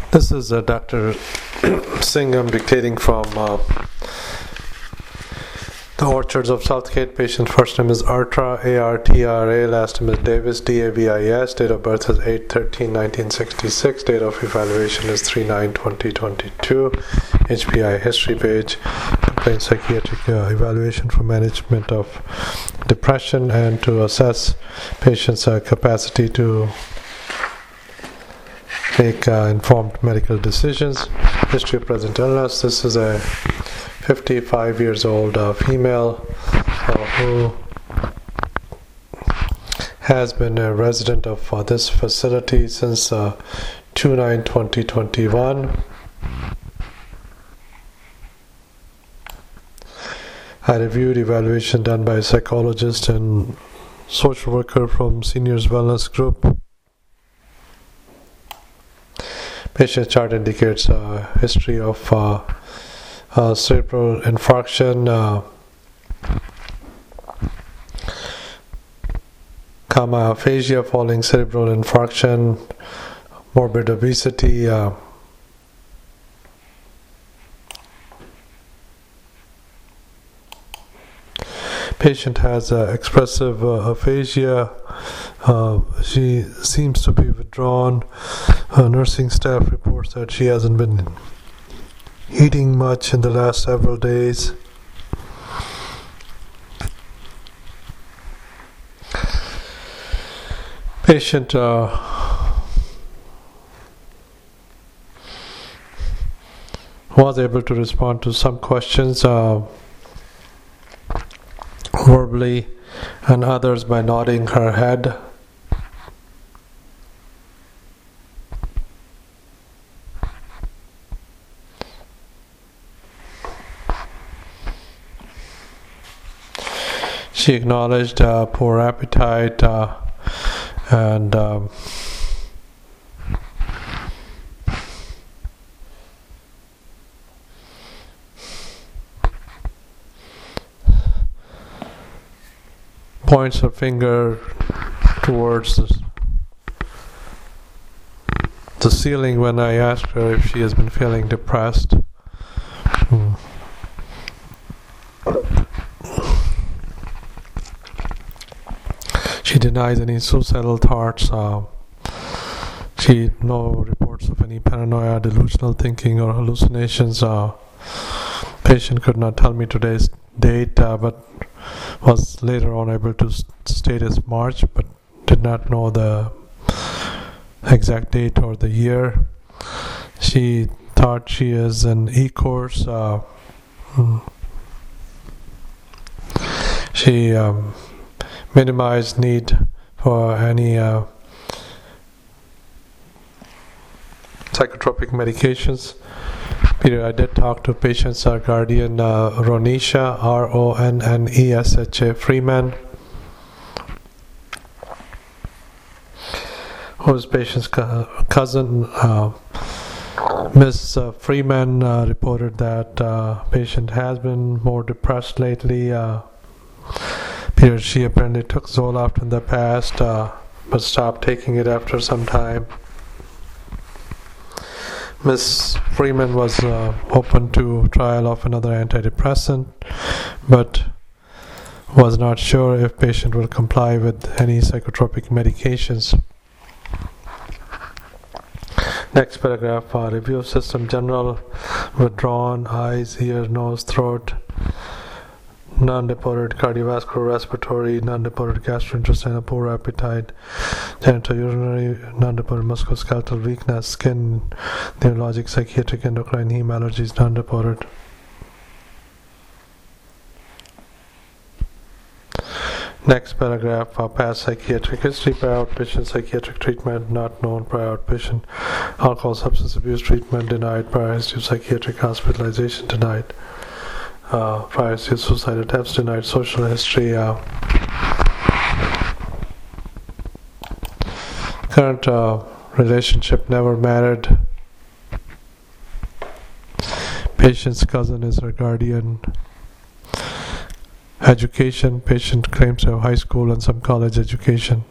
This is Dr. Singh. I'm dictating from the Orchards of Southgate. Patient first name is Artra, A-R-T-R-A. Last name is Davis, D-A-V-I-S. Date of birth is 8/13/1966. Date of evaluation is 3/9/2022. HPI history page. Complaint psychiatric evaluation for management of depression and to assess patient's capacity to make informed medical decisions. History of present illness. This is a 55 years old female who has been a resident of this facility since 2/9/2021. I reviewed evaluation done by a psychologist and social worker from Seniors Wellness Group. Patient chart indicates a history of cerebral infarction, aphasia following cerebral infarction, morbid obesity, patient has expressive aphasia. She seems to be withdrawn. Nursing staff reports that she hasn't been eating much in the last several days. Patient was able to respond to some questions verbally and others by nodding her head. She acknowledged poor appetite and points her finger towards the ceiling when I asked her if she has been feeling depressed. She denies any suicidal thoughts. No reports of any paranoia, delusional thinking, or hallucinations. Patient could not tell me today's date, but was later on able to state as March, but did not know the exact date or the year. She thought she is an E-course. She minimized need for any psychotropic medications. I did talk to patient's guardian, Ronesha, R-O-N-N-E-S-H-A Freeman, whose patient's cousin. Ms. Freeman reported that patient has been more depressed lately. She apparently took Zoloft in the past, but stopped taking it after some time. Ms. Freeman was open to trial of another antidepressant, but was not sure if patient will comply with any psychotropic medications. Next paragraph, review of system general, withdrawn, eyes, ear, nose, throat, non-reported cardiovascular, respiratory, non-reported gastrointestinal, poor appetite, genitourinary, non-reported musculoskeletal weakness, skin, neurologic, psychiatric, endocrine, heme allergies, non-reported. Next paragraph, past psychiatric history, prior outpatient psychiatric treatment, not known, prior outpatient alcohol substance abuse treatment denied, prior history of psychiatric hospitalization denied. Prior to suicide attempts denied, social history, current relationship, never married, patient's cousin is her guardian, education, patient claims to have high school and some college education.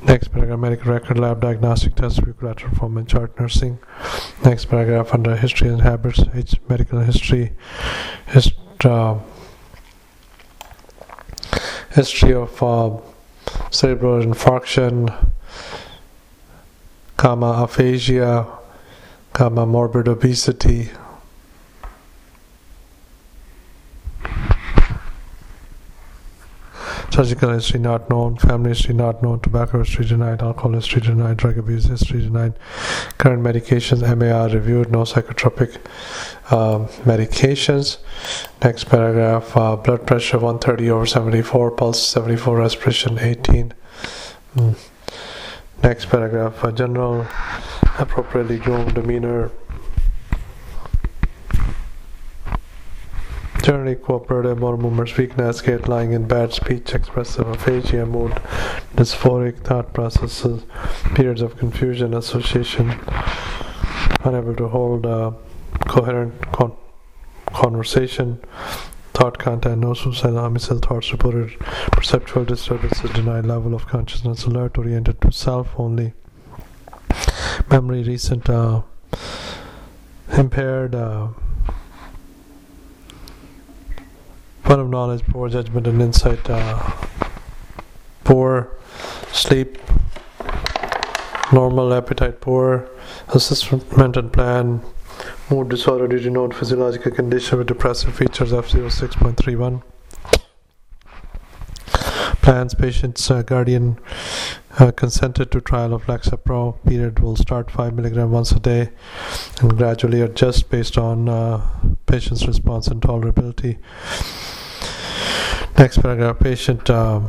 Next paragraph, medical record, lab diagnostic tests, collateral performance chart, nursing. Next paragraph, under history and habits, medical history, history of cerebral infarction, aphasia, morbid obesity. Surgical history not known, family history not known, tobacco history denied, alcohol history denied, drug abuse history denied, current medications, MAR reviewed, no psychotropic medications. Next paragraph, blood pressure 130/74, pulse 74, respiration 18. Next paragraph, general appropriately groomed demeanor, generally cooperative, motor movements, weakness, gait, lying in bed, speech, expressive aphasia, mood, dysphoric, thought processes, periods of confusion, association, unable to hold coherent conversation, thought content, no suicidal, homicidal thoughts reported, perceptual disturbances, denied, level of consciousness, alert, oriented to self only, memory, recent, impaired, fun of knowledge, poor judgment and insight, poor sleep, normal appetite, poor assessment and plan, mood disorder due to known physiological condition with depressive features, F06.31. Plans, patient's guardian consented to trial of Lexapro. Period will start 5 mg once a day and gradually adjust based on patient's response and tolerability. Next paragraph, patient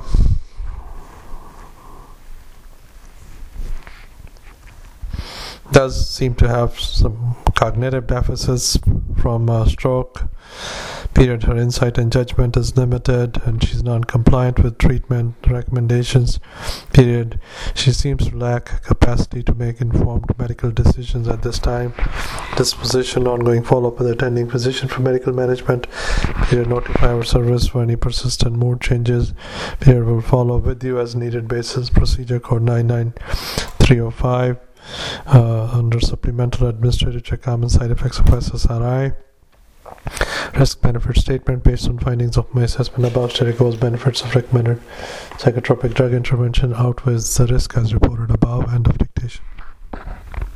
does seem to have some cognitive deficits from stroke. Period, her insight and judgment is limited and she's non-compliant with treatment recommendations. Period, she seems to lack capacity to make informed medical decisions at this time. Disposition, ongoing follow-up with attending physician for medical management. Period, notify our service for any persistent mood changes. Period, will follow with you as needed basis. Procedure code 99305. Under supplemental administrative check, common side effects of SSRI. Risk benefit statement based on findings of my assessment above stated goals, benefits of recommended psychotropic drug intervention outweighs the risk as reported above. End of dictation.